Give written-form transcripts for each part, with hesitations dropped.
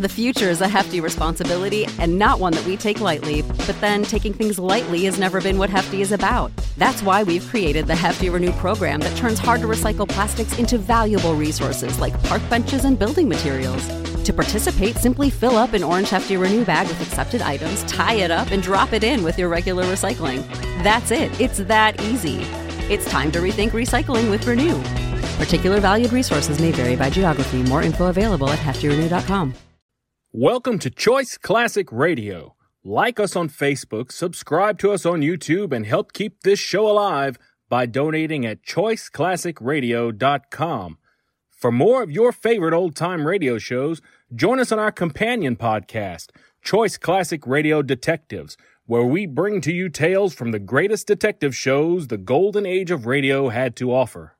The future is a hefty responsibility and not one that we take lightly, but then taking things lightly has never been what Hefty is about. That's why we've created the Hefty Renew program that turns hard-to-recycle plastics into valuable resources like park benches and building materials. To participate, simply fill up an orange Hefty Renew bag with accepted items, tie it up, and drop it in with your regular recycling. That's it. It's that easy. It's time to rethink recycling with Renew. Particular valued resources may vary by geography. More info available at heftyrenew.com. Welcome to Choice Classic Radio. Like us on Facebook, subscribe to us on YouTube, and help keep this show alive by donating at choiceclassicradio.com. For more of your favorite old-time radio shows, join us on our companion podcast, Choice Classic Radio Detectives, where we bring to you tales from the greatest detective shows the golden age of radio had to offer.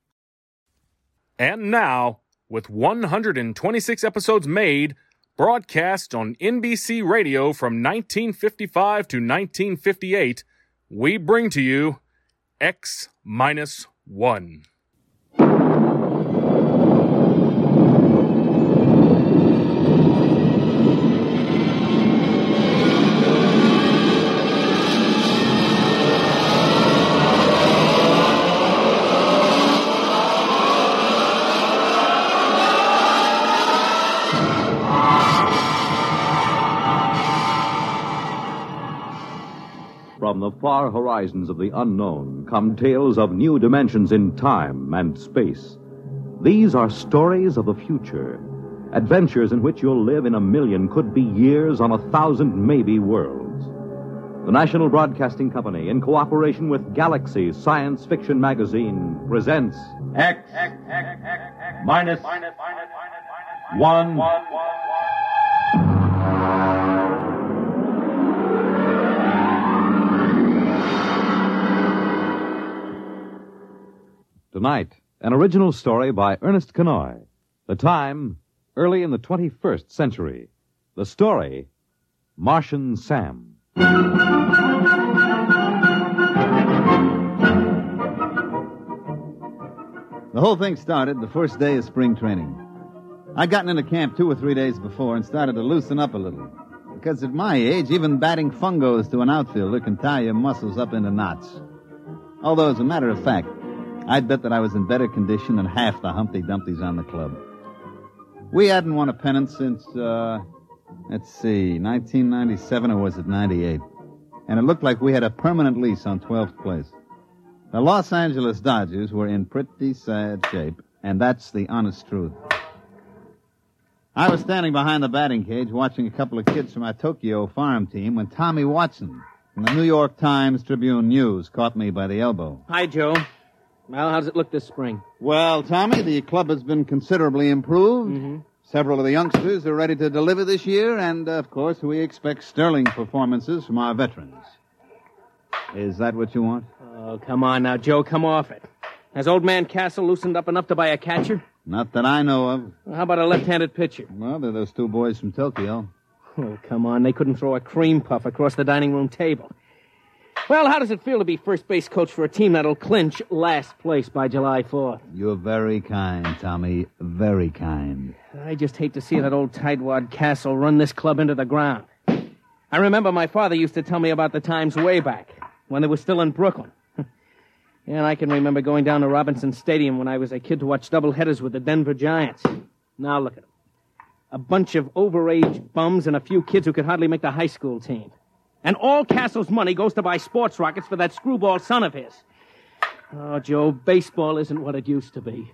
And now, with 126 episodes made, broadcast on NBC Radio from 1955 to 1958, we bring to you X-1. From the far horizons of the unknown come tales of new dimensions in time and space. These are stories of the future, adventures in which you'll live in a million, could be years, on 1,000 maybe worlds. The National Broadcasting Company, in cooperation with Galaxy Science Fiction Magazine, presents X minus 1. Tonight, an original story by Ernest Kenoy. The time, early in the 21st century. The story, Martian Sam. The whole thing started the first day of spring training. I'd gotten into camp 2 or 3 days before and started to loosen up a little. Because at my age, even batting fungos to an outfielder can tie your muscles up into knots. Although, as a matter of fact, I'd bet that I was in better condition than half the Humpty Dumptys on the club. We hadn't won a pennant since, 1997, or was it 98? And it looked like we had a permanent lease on 12th place. The Los Angeles Dodgers were in pretty sad shape, and that's the honest truth. I was standing behind the batting cage watching a couple of kids from our Tokyo farm team when Tommy Watson from the New York Times Tribune News caught me by the elbow. Hi, Joe. Well, how does it look this spring? Well, Tommy, the club has been considerably improved. Mm-hmm. Several of the youngsters are ready to deliver this year, and, of course, we expect sterling performances from our veterans. Is that what you want? Oh, come on now, Joe, come off it. Has old man Castle loosened up enough to buy a catcher? Not that I know of. Well, how about a left-handed pitcher? Well, they're those 2 boys from Tokyo. Oh, come on, they couldn't throw a cream puff across the dining room table. Well, how does it feel to be first base coach for a team that'll clinch last place by July 4th? You're very kind, Tommy. Very kind. I just hate to see that old tightwad Castle run this club into the ground. I remember my father used to tell me about the times way back, when they were still in Brooklyn. And I can remember going down to Robinson Stadium when I was a kid to watch doubleheaders with the Denver Giants. Now look at them. A bunch of overage bums and a few kids who could hardly make the high school team. And all Castle's money goes to buy sports rockets for that screwball son of his. Oh, Joe, baseball isn't what it used to be.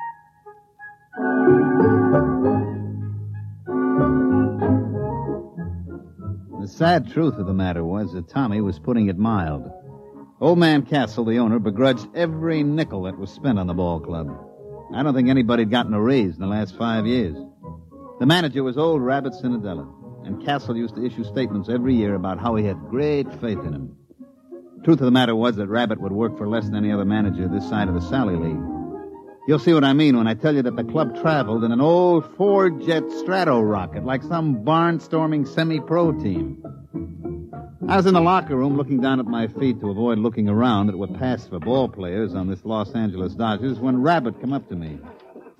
The sad truth of the matter was that Tommy was putting it mild. Old man Castle, the owner, begrudged every nickel that was spent on the ball club. I don't think anybody had gotten a raise in the last 5 years. The manager was old Rabbit Cinderella. And Castle used to issue statements every year about how he had great faith in him. Truth of the matter was that Rabbit would work for less than any other manager this side of the Sally League. You'll see what I mean when I tell you that the club traveled in an old four-jet Strato rocket like some barnstorming semi-pro team. I was in the locker room looking down at my feet to avoid looking around that were passed for ball players on this Los Angeles Dodgers when Rabbit come up to me.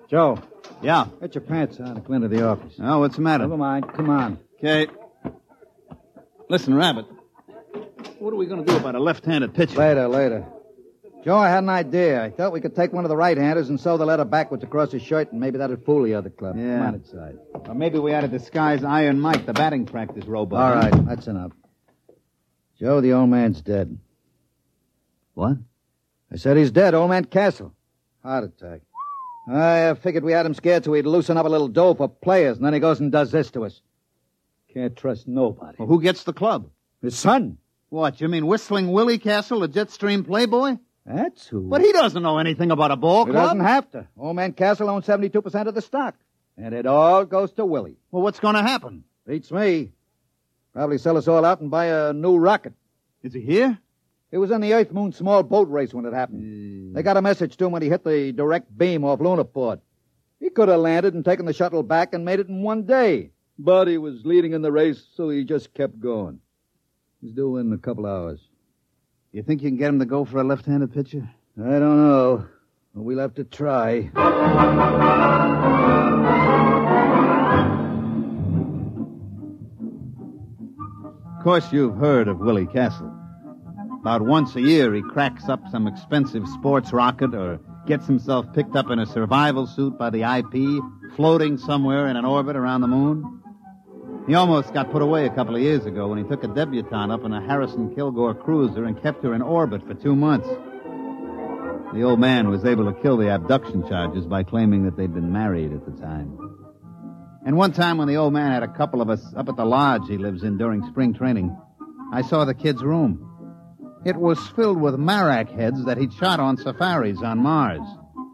Joe, Yeah. get your pants on and come into the office. Oh, what's the matter? Never mind. Come on. Okay. Listen, Rabbit. What are we going to do about a left-handed pitcher? Later. Joe, I had an idea. I thought we could take one of the right-handers and sew the letter backwards across his shirt, and maybe that'd fool the other club. Yeah. Come on inside. Or maybe we ought to disguise Iron Mike, the batting practice robot. All right, that's enough. Joe, the old man's dead. What? I said he's dead, old man Castle. Heart attack. I figured we had him scared so he'd loosen up a little dough for players, and then he goes and does this to us. Can't trust nobody. Well, who gets the club? His son. What, you mean Whistling Willie Castle, the Jetstream playboy? That's who. But he doesn't know anything about a ball He club. doesn't have to. Old man Castle owns 72% of the stock. And it all goes to Willie. Well, what's going to happen? Beats me. Probably sell us all out and buy a new rocket. Is he here? It was in the Earth-Moon small boat race when it happened. They got a message to him when he hit the direct beam off Lunaport. He could have landed and taken the shuttle back and made it in one day. But he was leading in the race, so he just kept going. He's due in a couple hours. You think you can get him to go for a left-handed pitcher? I don't know. We'll have to try. Of course, you've heard of Willie Castle. About once a year, he cracks up some expensive sports rocket or gets himself picked up in a survival suit by the IP, floating somewhere in an orbit around the moon. He almost got put away a couple of years ago when he took a debutante up in a Harrison Kilgore cruiser and kept her in orbit for 2 months. The old man was able to kill the abduction charges by claiming that they'd been married at the time. And one time when the old man had a couple of us up at the lodge he lives in during spring training, I saw the kid's room. It was filled with Marak heads that he'd shot on safaris on Mars.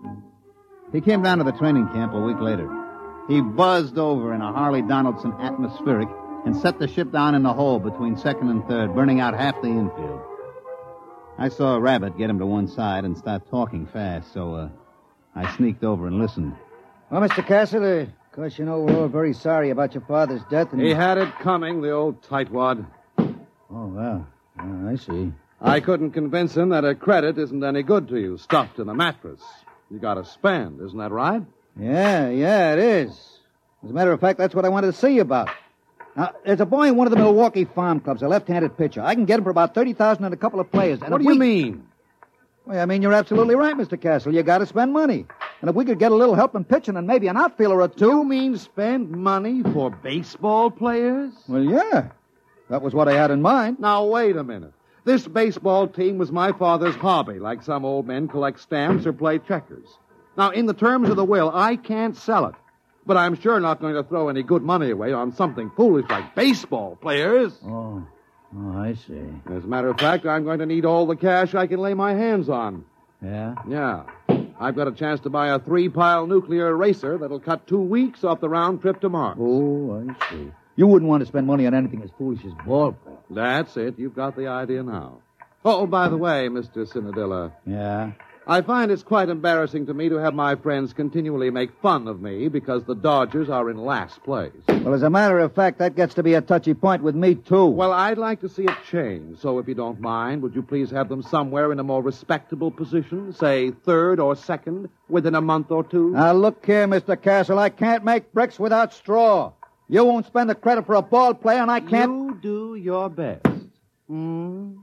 He came down to the training camp a week later. He buzzed over in a Harley Donaldson atmospheric and set the ship down in the hole between second and third, burning out half the infield. I saw Rabbit get him to one side and start talking fast, so I sneaked over and listened. Well, Mr. Castle, of course, you know we're all very sorry about your father's death. And He had it coming, the old tightwad. Oh, well, I see. I couldn't convince him that a credit isn't any good to you, stuffed in a mattress. You got to spend, isn't that right? Yeah, it is. As a matter of fact, that's what I wanted to see you about. Now, there's a boy in one of the Milwaukee farm clubs, a left-handed pitcher. I can get him for about $30,000 and a couple of players. And What do you mean? Well, I mean, you're absolutely right, Mr. Castle. You got to spend money. And if we could get a little help in pitching and maybe an outfielder or two... You mean spend money for baseball players? Well, yeah. That was what I had in mind. Now, wait a minute. This baseball team was my father's hobby, like some old men collect stamps or play checkers. Now, in the terms of the will, I can't sell it. But I'm sure not going to throw any good money away on something foolish like baseball players. Oh, I see. As a matter of fact, I'm going to need all the cash I can lay my hands on. Yeah? Yeah. I've got a chance to buy a 3-pile nuclear eraser that'll cut 2 weeks off the round trip to Mars. Oh, I see. You wouldn't want to spend money on anything as foolish as ball play. That's it. You've got the idea now. Oh, by the way, Mr. Cinadilla, Yeah? I find it's quite embarrassing to me to have my friends continually make fun of me because the Dodgers are in last place. Well, as a matter of fact, that gets to be a touchy point with me, too. Well, I'd like to see it change. So if you don't mind, would you please have them somewhere in a more respectable position, say third or second, within a month or two? Now, look here, Mr. Castle. I can't make bricks without straw. You won't spend the credit for a ball player, and I can't... You do your best. Hmm?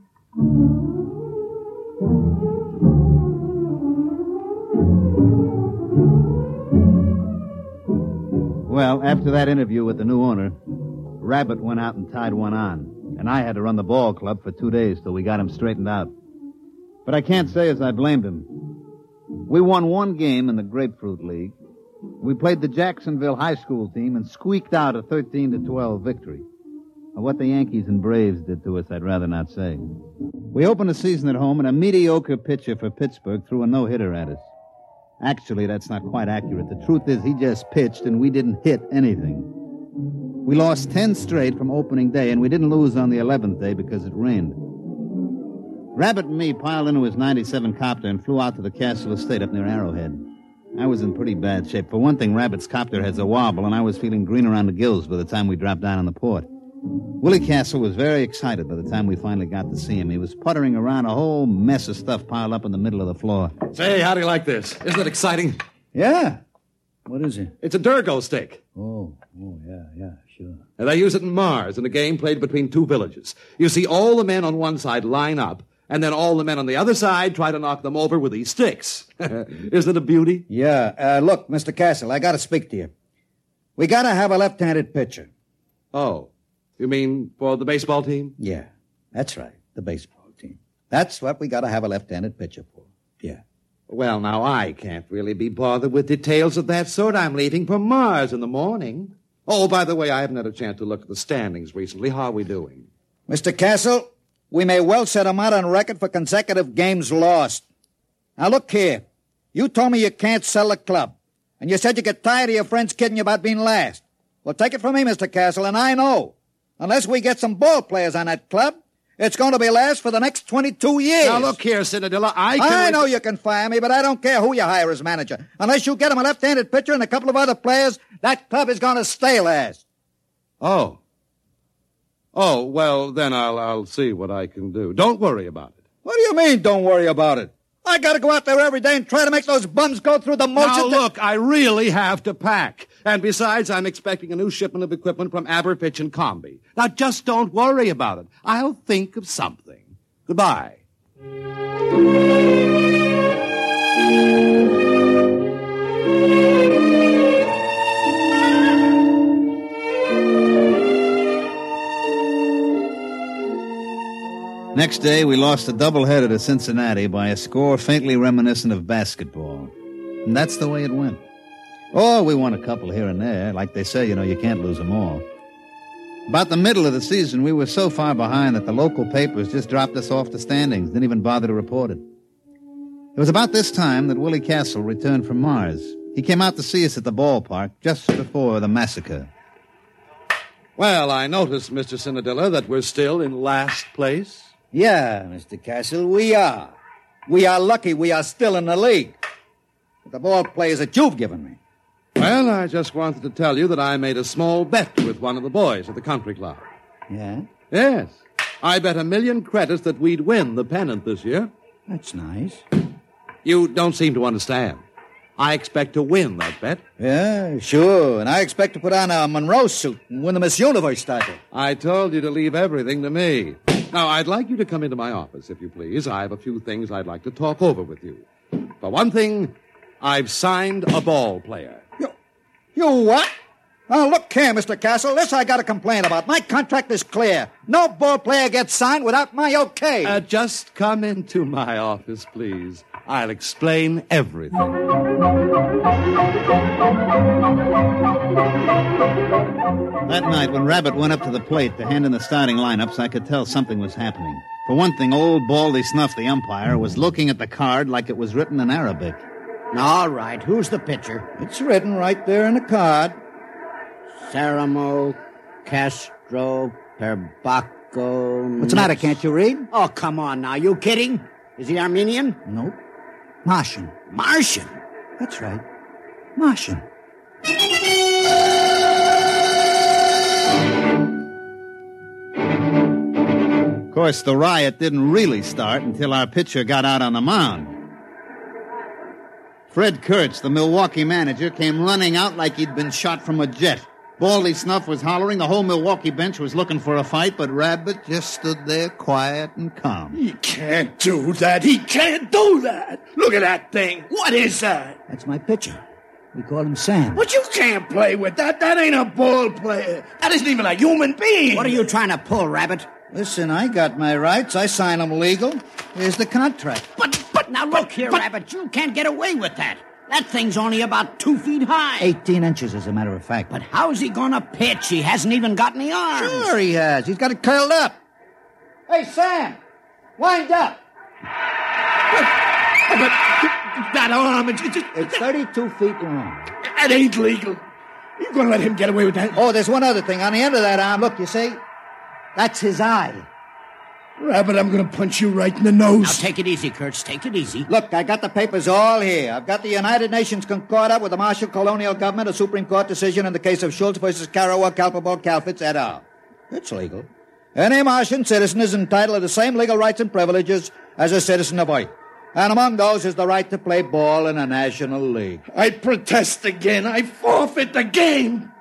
Well, after that interview with the new owner, Rabbit went out and tied one on, and I had to run the ball club for 2 days till we got him straightened out. But I can't say as I blamed him. We won one game in the Grapefruit League. We played the Jacksonville high school team and squeaked out a 13-12 victory. What the Yankees and Braves did to us, I'd rather not say. We opened the season at home, and a mediocre pitcher for Pittsburgh threw a no-hitter at us. Actually, that's not quite accurate. The truth is he just pitched, and we didn't hit anything. We lost 10 straight from opening day, and we didn't lose on the 11th day because it rained. Rabbit and me piled into his 97 copter and flew out to the Castle Estate up near Arrowhead. I was in pretty bad shape. For one thing, Rabbit's copter has a wobble, and I was feeling green around the gills by the time we dropped down on the port. Willie Castle was very excited by the time we finally got to see him. He was puttering around a whole mess of stuff piled up in the middle of the floor. Say, how do you like this? Isn't it exciting? Yeah. What is it? It's a Durgo stick. Oh, yeah, sure. And they use it in Mars in a game played between two villages. You see, all the men on one side line up, and then all the men on the other side try to knock them over with these sticks. Isn't it a beauty? Yeah. Look, Mr. Castle, I got to speak to you. We got to have a left-handed pitcher. Oh, you mean for the baseball team? Yeah, that's right, the baseball team. That's what we got to have a left-handed pitcher for. Yeah. Well, now, I can't really be bothered with details of that sort. I'm leaving for Mars in the morning. Oh, by the way, I haven't had a chance to look at the standings recently. How are we doing? Mr. Castle, we may well set them out on record for consecutive games lost. Now, look here. You told me you can't sell the club. And you said you get tired of your friends kidding you about being last. Well, take it from me, Mr. Castle, and I know. Unless we get some ball players on that club, it's going to be last for the next 22 years. Now, look here, Cinadilla, I know you can fire me, but I don't care who you hire as manager. Unless you get him a left-handed pitcher and a couple of other players, that club is going to stay last. Oh, well, then I'll see what I can do. Don't worry about it. What do you mean, don't worry about it? I got to go out there every day and try to make those bums go through the motions. Now, look, I really have to pack. And besides, I'm expecting a new shipment of equipment from Aberfitch and Comby. Now, just don't worry about it. I'll think of something. Goodbye. Next day, we lost a doubleheader to Cincinnati by a score faintly reminiscent of basketball. And that's the way it went. Oh, we won a couple here and there. Like they say, you can't lose them all. About the middle of the season, we were so far behind that the local papers just dropped us off the standings, didn't even bother to report it. It was about this time that Willie Castle returned from Mars. He came out to see us at the ballpark just before the massacre. Well, I noticed, Mr. Cinadilla, that we're still in last place. Yeah, Mr. Castle, we are. We are lucky we are still in the league. With the ball players that you've given me. Well, I just wanted to tell you that I made a small bet with one of the boys at the country club. Yeah? Yes. I bet 1,000,000 credits that we'd win the pennant this year. That's nice. You don't seem to understand. I expect to win that bet. Yeah, sure. And I expect to put on a Monroe suit and win the Miss Universe title. I told you to leave everything to me. Now, I'd like you to come into my office, if you please. I have a few things I'd like to talk over with you. For one thing, I've signed a ball player. You what? Oh, look here, Mr. Castle. This I got to complain about. My contract is clear. No ball player gets signed without my okay. Just come into my office, please. I'll explain everything. That night, when Rabbit went up to the plate to hand in the starting lineups, I could tell something was happening. For one thing, old Baldy Snuff, the umpire, was looking at the card like it was written in Arabic. All right, who's the pitcher? It's written right there in the card. Saramo Castro Perbaco. What's the matter? Can't you read? Oh, come on now. You kidding? Is he Armenian? Nope. Martian. Martian? That's right. Martian. Of course, the riot didn't really start until our pitcher got out on the mound. Fred Kurtz, the Milwaukee manager, came running out like he'd been shot from a jet. Baldy Snuff was hollering. The whole Milwaukee bench was looking for a fight, but Rabbit just stood there quiet and calm. He can't do that. He can't do that. Look at that thing. What is that? That's my pitcher. We call him Sam. But you can't play with that. That ain't a ball player. That isn't even a human being. What are you trying to pull, Rabbit? Listen, I got my rights. I sign them legal. Here's the contract. But now look here, Rabbit. You can't get away with that. That thing's only about 2 feet high. 18 inches, as a matter of fact. But how's he gonna pitch? He hasn't even got any arms. Sure he has. He's got it curled up. Hey, Sam, wind up. But that arm, it's 32 feet long. That ain't legal. You gonna let him get away with that? Oh, there's one other thing. On the end of that arm, look, you see? That's his eye. Rabbit, I'm going to punch you right in the nose. Now, take it easy, Kurtz. Take it easy. Look, I got the papers all here. I've got the United Nations Concordat with the Marshall Colonial Government, a Supreme Court decision in the case of Schultz versus Karawa, Kalpabal, Kalfitz, et al. It's legal. Any Martian citizen is entitled to the same legal rights and privileges as a citizen of Earth. And among those is the right to play ball in a national league. I protest again. I forfeit the game.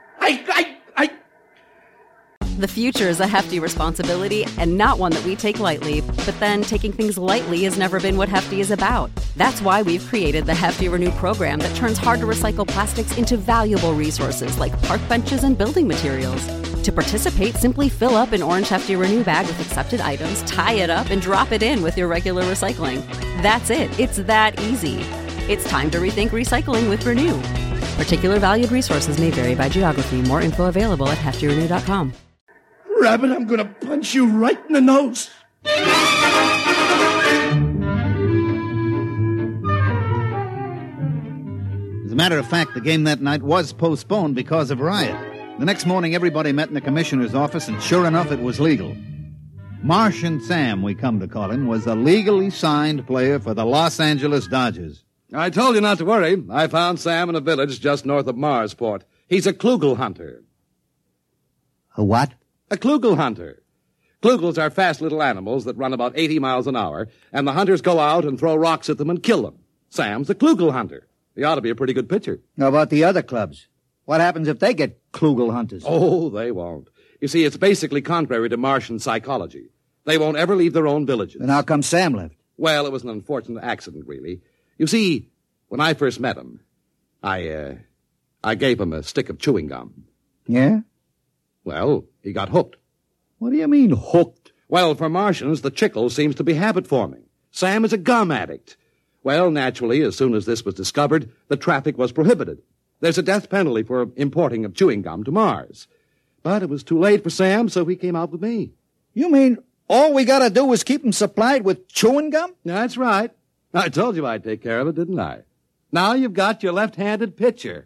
The future is a hefty responsibility and not one that we take lightly. But then taking things lightly has never been what Hefty is about. That's why we've created the Hefty Renew program that turns hard-to-recycle plastics into valuable resources like park benches and building materials. To participate, simply fill up an orange Hefty Renew bag with accepted items, tie it up, and drop it in with your regular recycling. That's it. It's that easy. It's time to rethink recycling with Renew. Particular valued resources may vary by geography. More info available at heftyrenew.com. Rabbit, I'm going to punch you right in the nose. As a matter of fact, the game that night was postponed because of riot. The next morning, everybody met in the commissioner's office, and sure enough, it was legal. Martian Sam, we come to call him, was a legally signed player for the Los Angeles Dodgers. I told you not to worry. I found Sam in a village just north of Marsport. He's a Klugel hunter. A what? A Klugel hunter. Klugels are fast little animals that run about 80 miles an hour, and the hunters go out and throw rocks at them and kill them. Sam's a Klugel hunter. He ought to be a pretty good pitcher. How about the other clubs? What happens if they get Klugel hunters? Oh, they won't. You see, it's basically contrary to Martian psychology. They won't ever leave their own villages. Then how come Sam left? Well, it was an unfortunate accident, really. You see, when I first met him, I gave him a stick of chewing gum. Yeah? Well, he got hooked. What do you mean, hooked? Well, for Martians, the chicle seems to be habit-forming. Sam is a gum addict. Well, naturally, as soon as this was discovered, the traffic was prohibited. There's a death penalty for importing of chewing gum to Mars. But it was too late for Sam, so he came out with me. You mean all we gotta do is keep him supplied with chewing gum? That's right. I told you I'd take care of it, didn't I? Now you've got your left-handed pitcher.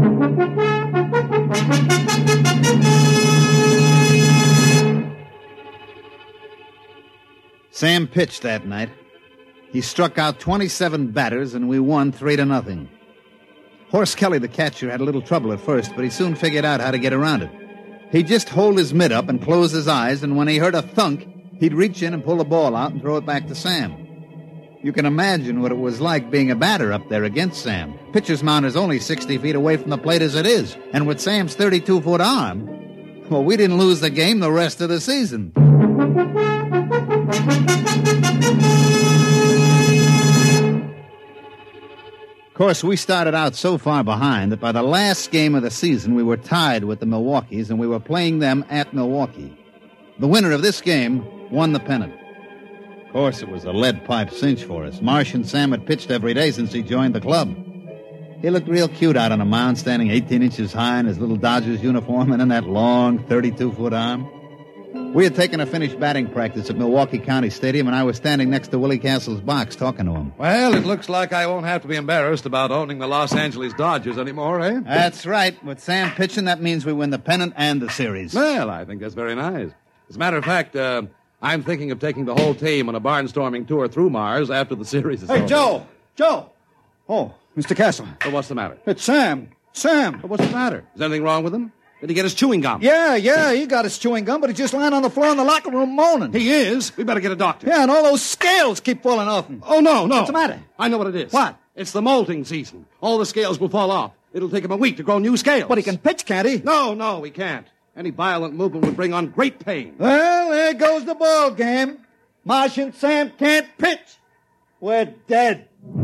Sam pitched that night. He struck out 27 batters, and we won 3-0. Horace Kelly, the catcher, had a little trouble at first, but he soon figured out how to get around it. He'd just hold his mitt up and close his eyes, and when he heard a thunk, he'd reach in and pull the ball out and throw it back to Sam. You can imagine what it was like being a batter up there against Sam. Pitcher's mound is only 60 feet away from the plate as it is, and with Sam's 32-foot arm, well, we didn't lose the game the rest of the season. Of course, we started out so far behind that by the last game of the season, we were tied with the Milwaukees, and we were playing them at Milwaukee. The winner of this game won the pennant. Of course, it was a lead pipe cinch for us. Martian Sam had pitched every day since he joined the club. He looked real cute out on a mound, standing 18 inches high in his little Dodgers uniform and in that long 32-foot arm. We had taken a finished batting practice at Milwaukee County Stadium, and I was standing next to Willie Castle's box talking to him. Well, it looks like I won't have to be embarrassed about owning the Los Angeles Dodgers anymore, eh? That's right. With Sam pitching, that means we win the pennant and the series. Well, I think that's very nice. As a matter of fact, I'm thinking of taking the whole team on a barnstorming tour through Mars after the series is over. Hey, Joe! Joe! Oh, Mr. Castle. So what's the matter? It's Sam. Sam. What's the matter? Is anything wrong with him? Did he get his chewing gum? Yeah, he got his chewing gum, but he's just lying on the floor in the locker room moaning. He is? We better get a doctor. Yeah, and all those scales keep falling off him. Oh, no. What's the matter? I know what it is. What? It's the molting season. All the scales will fall off. It'll take him a week to grow new scales. But he can pitch, can't he? No, he can't. Any violent movement would bring on great pain. Well, there goes the ball game. Martian Sam can't pitch. We're dead.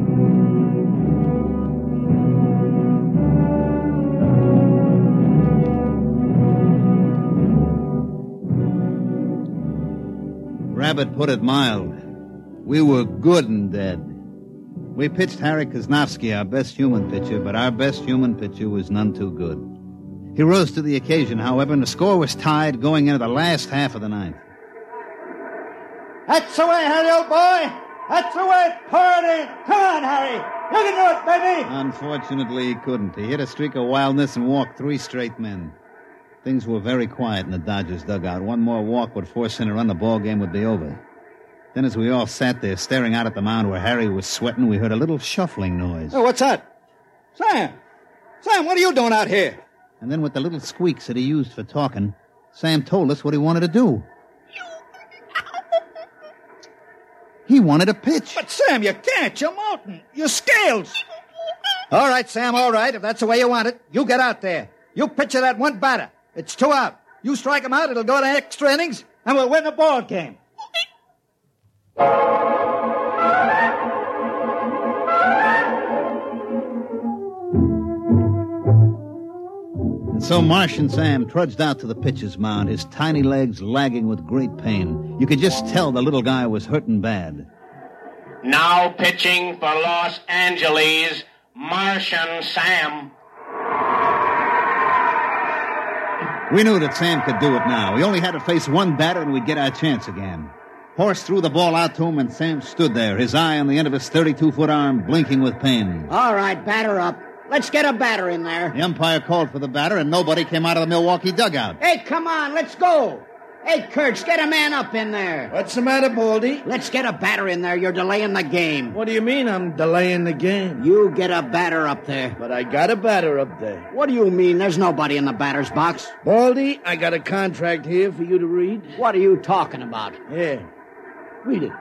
Rabbit put it mild. We were good and dead. We pitched Harry Kosnowski, our best human pitcher, but our best human pitcher was none too good. He rose to the occasion, however, and the score was tied going into the last half of the ninth. That's the way, Harry, old boy. That's the way. Pour it in. Come on, Harry. You can do it, baby. Unfortunately, he couldn't. He hit a streak of wildness and walked 3 straight men. Things were very quiet in the Dodgers dugout. One more walk would force in a run, the ball game would be over. Then as we all sat there staring out at the mound where Harry was sweating, we heard a little shuffling noise. Oh, what's that? Sam, what are you doing out here? And then with the little squeaks that he used for talking, Sam told us what he wanted to do. He wanted a pitch. But, Sam, you can't. You're molten. Your scales. All right, Sam, all right. If that's the way you want it, you get out there. You pitch that one batter. It's 2 out. You strike him out, it'll go to extra innings, and we'll win the ball game. And so Martian Sam trudged out to the pitcher's mound, his tiny legs lagging with great pain. You could just tell the little guy was hurting bad. Now pitching for Los Angeles, Martian Sam. We knew that Sam could do it now. We only had to face one batter and we'd get our chance again. Horse threw the ball out to him and Sam stood there, his eye on the end of his 32-foot arm, blinking with pain. All right, batter up. Let's get a batter in there. The umpire called for the batter and nobody came out of the Milwaukee dugout. Hey, come on, let's go. Hey, Kurtz, get a man up in there. What's the matter, Baldy? Let's get a batter in there. You're delaying the game. What do you mean I'm delaying the game? You get a batter up there. But I got a batter up there. What do you mean? There's nobody in the batter's box. Baldy, I got a contract here for you to read. What are you talking about? Here. Read it.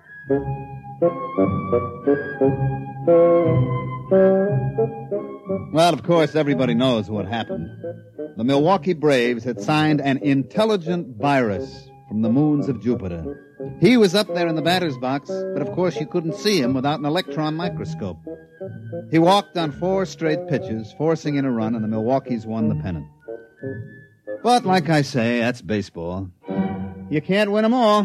Well, of course, everybody knows what happened. The Milwaukee Braves had signed an intelligent virus from the moons of Jupiter. He was up there in the batter's box, but of course you couldn't see him without an electron microscope. He walked on 4 straight pitches, forcing in a run, and the Milwaukees won the pennant. But like I say, that's baseball. You can't win them all.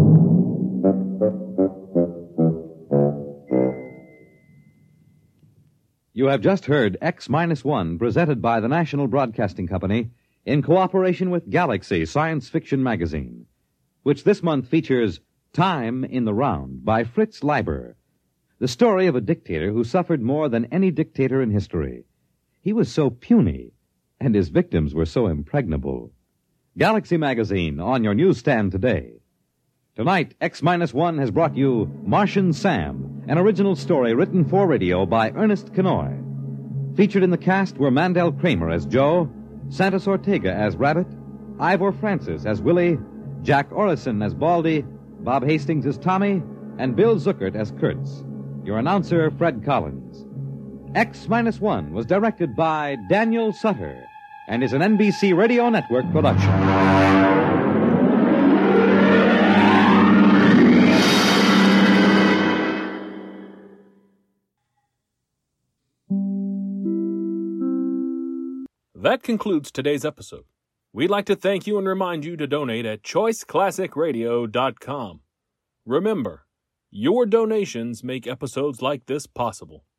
You have just heard X-1, presented by the National Broadcasting Company in cooperation with Galaxy Science Fiction Magazine, which this month features Time in the Round by Fritz Leiber, the story of a dictator who suffered more than any dictator in history. He was so puny, and his victims were so impregnable. Galaxy Magazine on your newsstand today. Tonight, X-1 has brought you Martian Sam, an original story written for radio by Ernest Kenoy. Featured in the cast were Mandel Kramer as Joe, Santos Ortega as Rabbit, Ivor Francis as Willie, Jack Orrison as Baldy, Bob Hastings as Tommy, and Bill Zuckert as Kurtz. Your announcer, Fred Collins. X-1 was directed by Daniel Sutter and is an NBC Radio Network production. That concludes today's episode. We'd like to thank you and remind you to donate at choiceclassicradio.com. Remember, your donations make episodes like this possible.